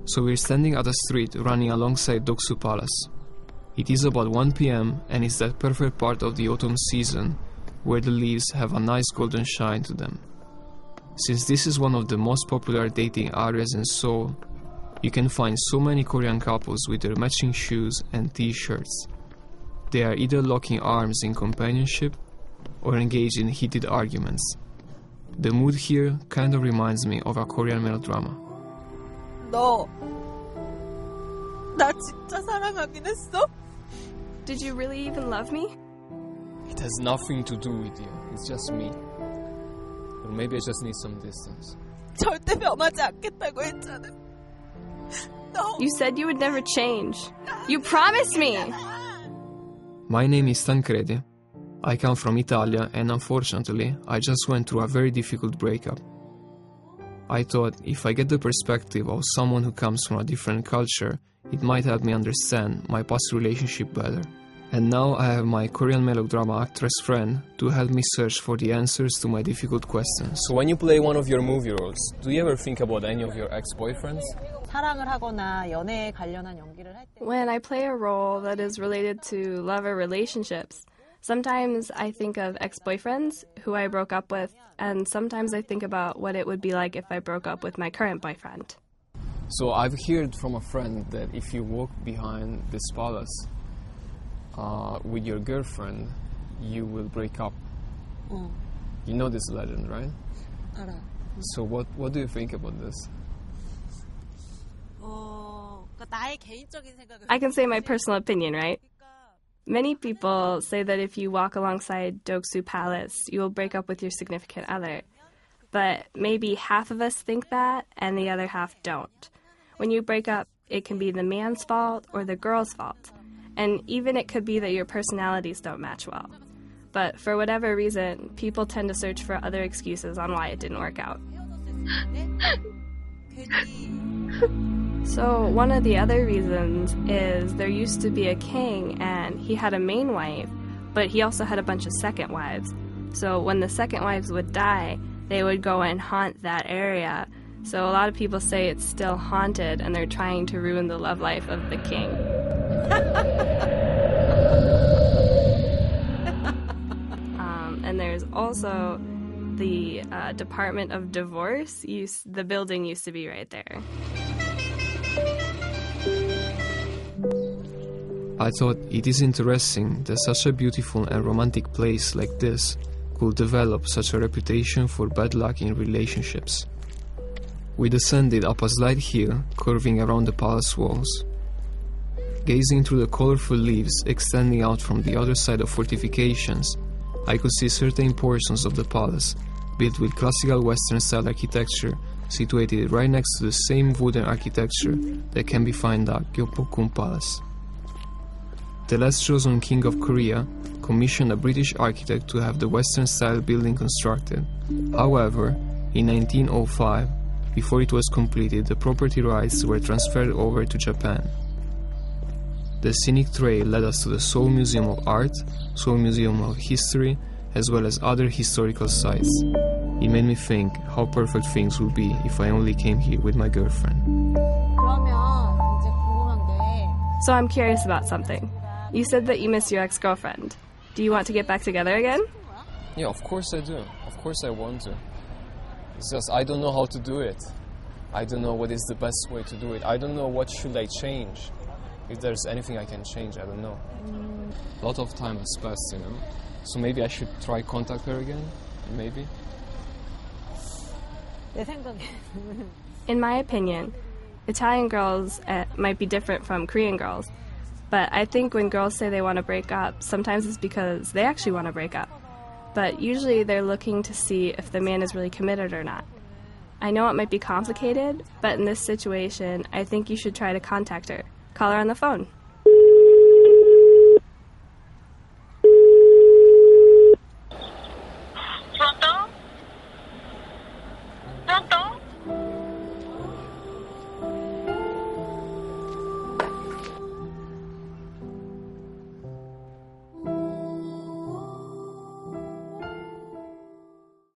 So we're standing at a street running alongside Doksu Palace. It is about 1 p.m. and it's that perfect part of the autumn season where the leaves have a nice golden shine to them. Since this is one of the most popular dating areas in Seoul, you can find so many Korean couples with their matching shoes and t-shirts. They are either locking arms in companionship or engaged in heated arguments. The mood here kind of reminds me of a Korean melodrama. 너, 나 진짜 사랑하긴 했어? Did you really even love me? It has nothing to do with you. It's just me. Or maybe I just need some distance. 절대 변하지 않겠다고 했잖아. No. You said you would never change. You promised me! My name is Tancredi. I come from Italia and unfortunately, I just went through a very difficult breakup. I thought if I get the perspective of someone who comes from a different culture, it might help me understand my past relationship better. And now I have my Korean melodrama actress friend to help me search for the answers to my difficult questions. So when you play one of your movie roles, do you ever think about any of your ex-boyfriends? 사랑을 하거나 연애에 관련한 연기를 할 때. When I play a role that is related to love or relationships, sometimes I think of ex-boyfriends who I broke up with, and sometimes I think about what it would be like if I broke up with my current boyfriend. So I've heard from a friend that if you walk behind this palace with your girlfriend, you will break up. You know this legend, right? 알아. So what do you think about this? 나의 개인적인 생각을. I can say my personal opinion, right? Many people say that if you walk alongside Doksu Palace, you will break up with your significant other. But maybe half of us think that, and the other half don't. When you break up, it can be the man's fault or the girl's fault. And even it could be that your personalities don't match well. But for whatever reason, people tend to search for other excuses on why it didn't work out. So one of the other reasons is there used to be a king and he had a main wife, but he also had a bunch of second wives. So when the second wives would die, they would go and haunt that area. So a lot of people say it's still haunted and they're trying to ruin the love life of the king. And there's also the Department of Divorce. The building used to be right there. I thought it is interesting that such a beautiful and romantic place like this could develop such a reputation for bad luck in relationships. We descended up a slight hill curving around the palace walls. Gazing through the colorful leaves extending out from the other side of fortifications, I could see certain portions of the palace built with classical Western-style architecture situated right next to the same wooden architecture that can be found at Gyeongbokgung Palace. The last chosen king of Korea commissioned a British architect to have the Western-style building constructed. However, in 1905, before it was completed, the property rights were transferred over to Japan. The scenic trail led us to the Seoul Museum of Art, Seoul Museum of History, as well as other historical sites. It made me think how perfect things would be if I only came here with my girlfriend. 그러면 이제 궁금한 게. So I'm curious about something. You said that you miss your ex-girlfriend. Do you want to get back together again? Yeah, of course I do. Of course I want to. It's just I don't know how to do it. I don't know what is the best way to do it. I don't know what should I change. If there's anything I can change, I don't know. A lot of time has passed, you know. So maybe I should try contact her again, maybe. 내 생각에. In my opinion, Italian girls might be different from Korean girls. But I think when girls say they want to break up, sometimes it's because they actually want to break up. But usually they're looking to see if the man is really committed or not. I know it might be complicated, but in this situation, I think you should try to contact her. Call her on the phone.